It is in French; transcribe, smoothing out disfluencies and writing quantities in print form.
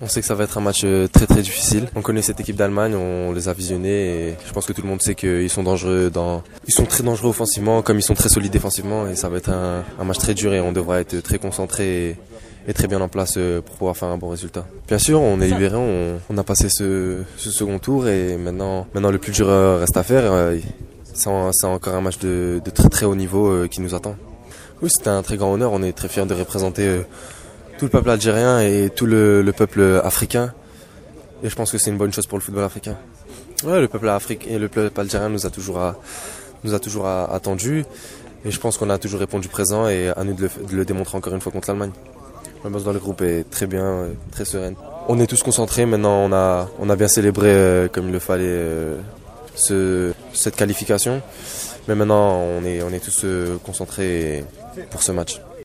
On sait que ça va être un match très très difficile. On connaît cette équipe d'Allemagne, on les a visionnés et je pense que tout le monde sait qu'ils sont dangereux ils sont très dangereux offensivement comme ils sont très solides défensivement et ça va être un match très dur et on devra être très concentré et très bien en place pour pouvoir faire un bon résultat. Bien sûr, on est libéré, on a passé ce second tour et maintenant le plus dur reste à faire. C'est encore un match de très très haut niveau qui nous attend. Oui, c'était un très grand honneur, on est très fiers de représenter tout le peuple algérien et tout le peuple africain. Et je pense que c'est une bonne chose pour le football africain. Ouais, le peuple algérien nous a toujours attendus. Et je pense qu'on a toujours répondu présent et à nous de le démontrer encore une fois contre l'Allemagne. L'ambiance dans le groupe est très bien, très sereine. On est tous concentrés, maintenant on a bien célébré comme il le fallait cette qualification. Mais maintenant on est tous concentrés pour ce match.